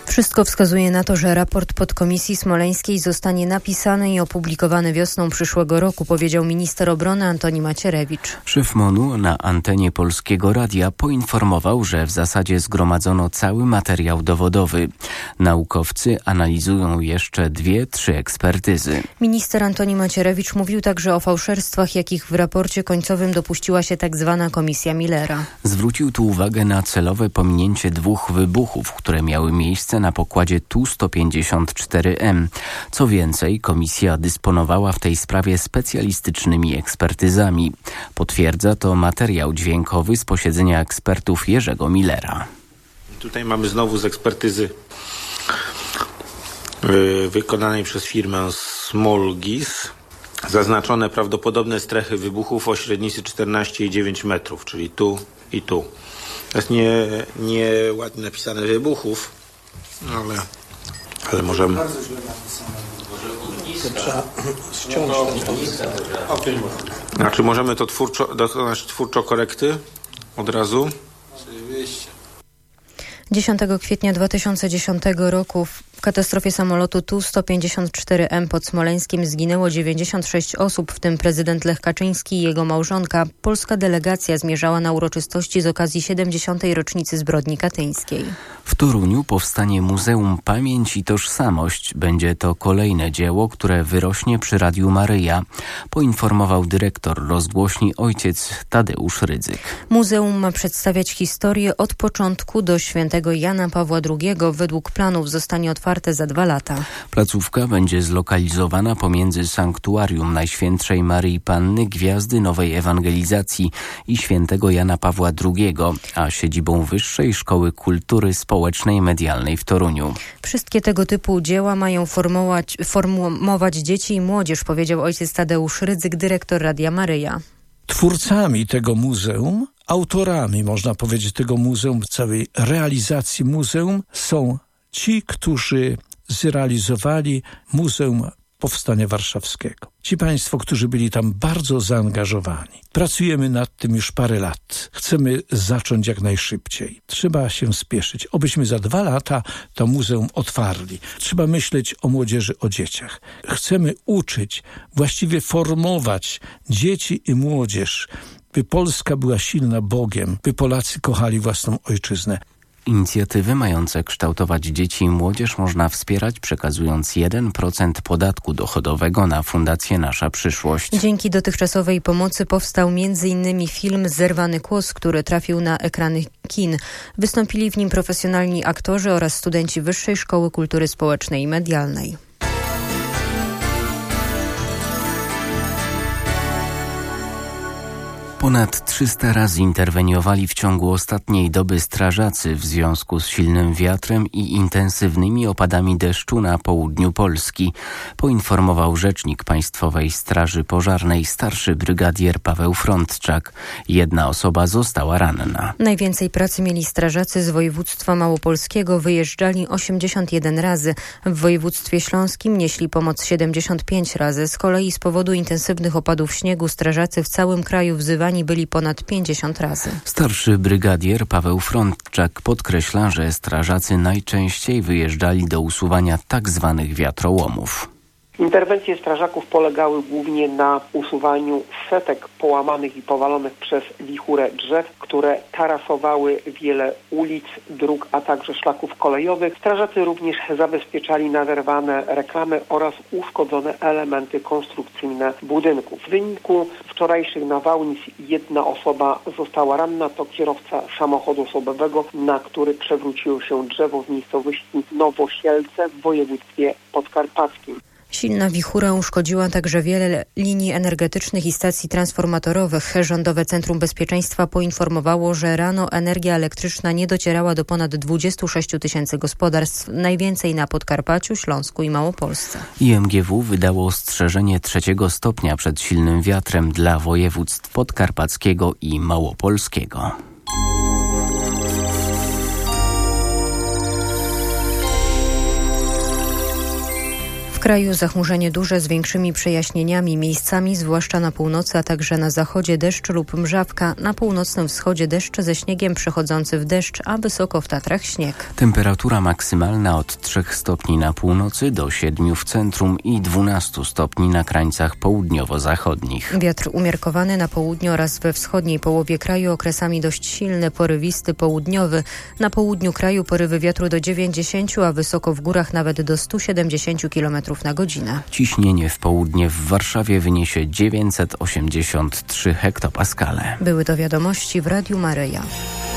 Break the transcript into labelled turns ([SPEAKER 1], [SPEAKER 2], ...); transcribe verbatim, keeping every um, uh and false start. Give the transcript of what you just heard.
[SPEAKER 1] Wszystko wskazuje na to, że raport podkomisji smoleńskiej zostanie napisany i opublikowany wiosną przyszłego roku, powiedział minister obrony Antoni Macierewicz.
[SPEAKER 2] Szef M O N-u na antenie Polskiego Radia poinformował, że w zasadzie zgromadzono cały materiał dowodowy. Naukowcy analizują jeszcze dwie, trzy ekspertyzy.
[SPEAKER 1] Minister Antoni Macierewicz mówił także o fałszerstwach, jakich w raporcie końcowym dopuściła się tak zwana komisja Millera.
[SPEAKER 2] Zwrócił tu uwagę na celowe pominięcie dwóch wybuchów, które miały miejsce na pokładzie Tu sto pięćdziesiąt cztery M. Co więcej, komisja dysponowała w tej sprawie specjalistycznymi ekspertyzami. Potwierdza to materiał dźwiękowy z posiedzenia ekspertów Jerzego Millera.
[SPEAKER 3] Tutaj mamy znowu z ekspertyzy yy, wykonanej przez firmę Smolgis zaznaczone prawdopodobne strefy wybuchów o średnicy czternaście i dziewięć metrów, czyli tu i tu. To jest nie, nie ładnie napisane wybuchów, ale, ale możemy...
[SPEAKER 4] Bardzo źle napisane. To trzeba ściągnąć ten
[SPEAKER 3] Znaczy możemy to twórczo, dokonać twórczo korekty od razu?
[SPEAKER 4] Oczywiście.
[SPEAKER 1] dziesiątego kwietnia dwa tysiące dziesiątego roku w katastrofie samolotu Tu sto pięćdziesiąt cztery M pod Smoleńskiem zginęło dziewięćdziesiąt sześć osób, w tym prezydent Lech Kaczyński i jego małżonka. Polska delegacja zmierzała na uroczystości z okazji siedemdziesiątej rocznicy zbrodni katyńskiej.
[SPEAKER 2] W Toruniu powstanie Muzeum Pamięć i Tożsamość. Będzie to kolejne dzieło, które wyrośnie przy Radiu Maryja, poinformował dyrektor rozgłośni ojciec Tadeusz Rydzyk.
[SPEAKER 1] Muzeum ma przedstawiać historię od początku do świętego Jana Pawła drugiego. Według planów zostanie otwarte za dwa lata.
[SPEAKER 2] Placówka będzie zlokalizowana pomiędzy Sanktuarium Najświętszej Maryi Panny, Gwiazdy Nowej Ewangelizacji i świętego Jana Pawła drugiego, a siedzibą Wyższej Szkoły Kultury Społecznej i Medialnej w Toruniu.
[SPEAKER 1] Wszystkie tego typu dzieła mają formułować, formułować dzieci i młodzież, powiedział ojciec Tadeusz Rydzyk, dyrektor Radia Maryja.
[SPEAKER 5] Twórcami tego muzeum, autorami, można powiedzieć, tego muzeum, całej realizacji muzeum są ci, którzy zrealizowali Muzeum Powstania Warszawskiego. Ci państwo, którzy byli tam bardzo zaangażowani. Pracujemy nad tym już parę lat. Chcemy zacząć jak najszybciej. Trzeba się spieszyć. Obyśmy za dwa lata to muzeum otwarli. Trzeba myśleć o młodzieży, o dzieciach. Chcemy uczyć, właściwie formować dzieci i młodzież, by Polska była silna Bogiem, by Polacy kochali własną ojczyznę.
[SPEAKER 2] Inicjatywy mające kształtować dzieci i młodzież można wspierać, przekazując jeden procent podatku dochodowego na Fundację Nasza Przyszłość.
[SPEAKER 1] Dzięki dotychczasowej pomocy powstał między innymi film Zerwany Kłos, który trafił na ekrany kin. Wystąpili w nim profesjonalni aktorzy oraz studenci Wyższej Szkoły Kultury Społecznej i Medialnej.
[SPEAKER 2] Ponad trzysta razy interweniowali w ciągu ostatniej doby strażacy w związku z silnym wiatrem i intensywnymi opadami deszczu na południu Polski, poinformował rzecznik Państwowej Straży Pożarnej starszy brygadier Paweł Frądczak. Jedna osoba została ranna.
[SPEAKER 1] Najwięcej pracy mieli strażacy z województwa małopolskiego, wyjeżdżali osiemdziesiąt jeden razy. W województwie śląskim nieśli pomoc siedemdziesiąt pięć razy. Z kolei z powodu intensywnych opadów śniegu strażacy w całym kraju wzywani byli ponad pięćdziesiąt razy.
[SPEAKER 2] Starszy brygadier Paweł Frądczak podkreśla, że strażacy najczęściej wyjeżdżali do usuwania tak zwanych wiatrołomów.
[SPEAKER 6] Interwencje strażaków polegały głównie na usuwaniu setek połamanych i powalonych przez wichurę drzew, które tarasowały wiele ulic, dróg, a także szlaków kolejowych. Strażacy również zabezpieczali naderwane reklamy oraz uszkodzone elementy konstrukcyjne budynków. W wyniku wczorajszych nawałnic jedna osoba została ranna, to kierowca samochodu osobowego, na który przewróciło się drzewo w miejscowości Nowosielce w województwie podkarpackim.
[SPEAKER 1] Silna wichura uszkodziła także wiele linii energetycznych i stacji transformatorowych. Rządowe Centrum Bezpieczeństwa poinformowało, że rano energia elektryczna nie docierała do ponad dwudziestu sześciu tysięcy gospodarstw, najwięcej na Podkarpaciu, Śląsku i Małopolsce.
[SPEAKER 2] I M G W wydało ostrzeżenie trzeciego stopnia przed silnym wiatrem dla województw podkarpackiego i małopolskiego.
[SPEAKER 1] W kraju zachmurzenie duże z większymi przejaśnieniami, miejscami, zwłaszcza na północy, a także na zachodzie deszcz lub mrzawka. Na północnym wschodzie deszcz ze śniegiem przechodzący w deszcz, a wysoko w Tatrach śnieg.
[SPEAKER 2] Temperatura maksymalna od trzech stopni na północy do siedmiu w centrum i dwunastu stopni na krańcach południowo-zachodnich.
[SPEAKER 1] Wiatr umiarkowany na południu oraz we wschodniej połowie kraju, okresami dość silny, porywisty, południowy. Na południu kraju porywy wiatru do dziewięćdziesięciu, a wysoko w górach nawet do stu siedemdziesięciu kilometrów na godzinę.
[SPEAKER 2] Ciśnienie w południe w Warszawie wyniesie dziewięćset osiemdziesiąt trzy hektopaskale.
[SPEAKER 1] Były to wiadomości w Radiu Maryja.